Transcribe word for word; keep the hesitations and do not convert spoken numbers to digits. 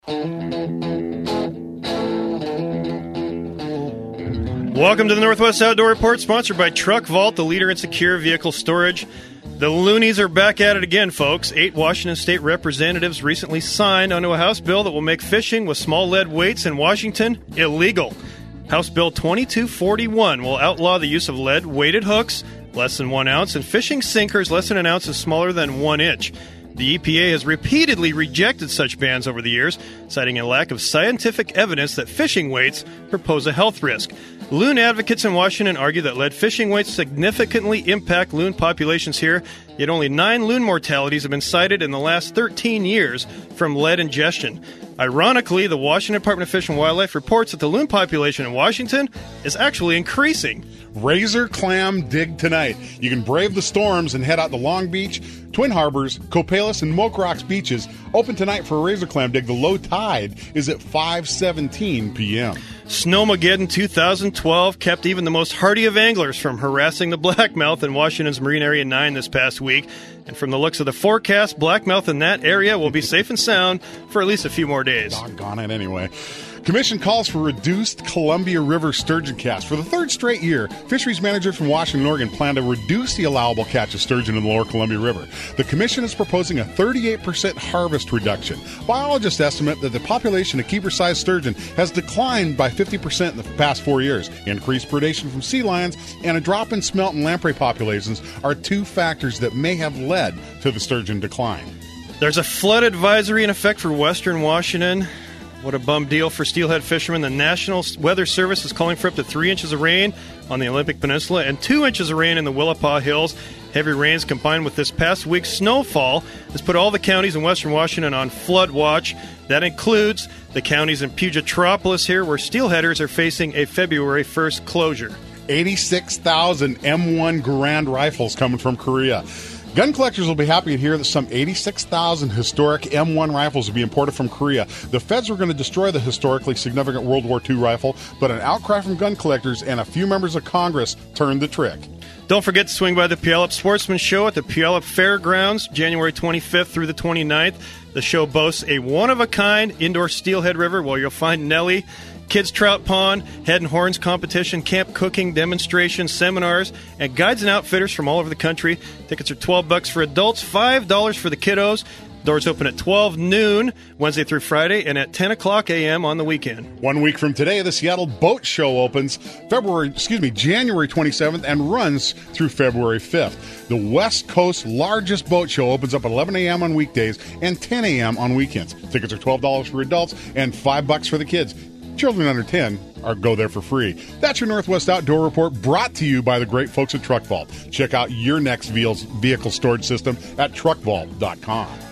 Welcome to the Northwest Outdoor Report, sponsored by Truck Vault, the leader in secure vehicle storage. The loonies are back at it again, folks. Eight Washington state representatives recently signed onto a House bill that will make fishing with small lead weights in Washington illegal. House Bill twenty-two forty-one will outlaw the use of lead-weighted hooks, less than one ounce, and fishing sinkers less than an ounce and smaller than one inch. The E P A has repeatedly rejected such bans over the years, citing a lack of scientific evidence that fishing weights pose a health risk. Loon advocates in Washington argue that lead fishing weights significantly impact loon populations here, yet only nine loon mortalities have been cited in the last thirteen years from lead ingestion. Ironically, the Washington Department of Fish and Wildlife reports that the loon population in Washington is actually increasing. Razor Clam Dig tonight. You can brave the storms and head out to Long Beach, Twin Harbors, Copalis, and Moke Rocks beaches. Open tonight for a Razor Clam Dig. The low tide is at five seventeen p.m. Snowmageddon two thousand twelve kept even the most hardy of anglers from harassing the blackmouth in Washington's Marine Area nine this past week. And from the looks of the forecast, blackmouth in that area will be safe and sound for at least a few more days. Doggone it anyway. Commission calls for reduced Columbia River sturgeon catch. For the third straight year, fisheries managers from Washington and Oregon plan to reduce the allowable catch of sturgeon in the lower Columbia River. The Commission is proposing a thirty-eight percent harvest reduction. Biologists estimate that the population of keeper-sized sturgeon has declined by fifty percent in the past four years. Increased predation from sea lions and a drop in smelt and lamprey populations are two factors that may have led to the sturgeon decline. There's a flood advisory in effect for western Washington. What a bum deal for steelhead fishermen. The National Weather Service is calling for up to three inches of rain on the Olympic Peninsula and two inches of rain in the Willapa Hills. Heavy rains combined with this past week's snowfall has put all the counties in western Washington on flood watch. That includes the counties in Pugetropolis here, where steelheaders are facing a February first closure. eighty-six thousand M one Garand rifles coming from Korea. Gun collectors will be happy to hear that some eighty-six thousand historic M one rifles will be imported from Korea. The feds were going to destroy the historically significant World War Two rifle, but an outcry from gun collectors and a few members of Congress turned the trick. Don't forget to swing by the Puyallup Sportsman Show at the Puyallup Fairgrounds, January twenty-fifth through the twenty-ninth. The show boasts a one-of-a-kind indoor steelhead river where you'll find Nellie, kids trout pond, head and horns competition, camp cooking demonstrations, seminars, and guides and outfitters from all over the country. Tickets are twelve bucks for adults, five dollars for the kiddos. Doors open at twelve noon, Wednesday through Friday, and at ten o'clock a.m. on the weekend. One week from today, the Seattle Boat Show opens February, excuse me, January twenty-seventh and runs through February fifth. The West Coast's largest boat show opens up at eleven a.m. on weekdays and ten a.m. on weekends. Tickets are twelve dollars for adults and five bucks for the kids. Children under ten are go there for free. That's your Northwest Outdoor Report, brought to you by the great folks at Truck Vault. Check out your next vehicle storage system at truck vault dot com.